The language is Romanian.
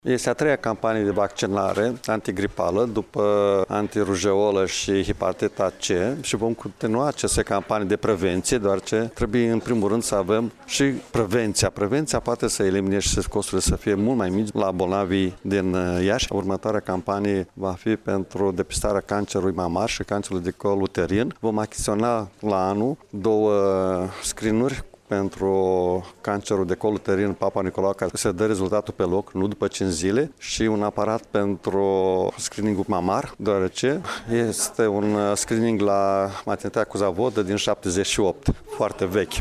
Este a treia campanie de vaccinare antigripală după antirujeolă și hepatita C și vom continua aceste campanii de prevenție, deoarece trebuie în primul rând să avem și prevenția. Prevenția poate să elimine și costurile să fie mult mai mici la bolnavii din Iași. Următoarea campanie va fi pentru depistarea cancerului mamar și cancerului de col uterin. Vom achiziționa la anul 2 screenuri pentru cancerul de col uterin Papa Nicolau, care se dă rezultatul pe loc, nu după 5 zile, și un aparat pentru screening-ul mamar, deoarece este un screening la maternitatea Cuzavodă din 78, foarte vechi.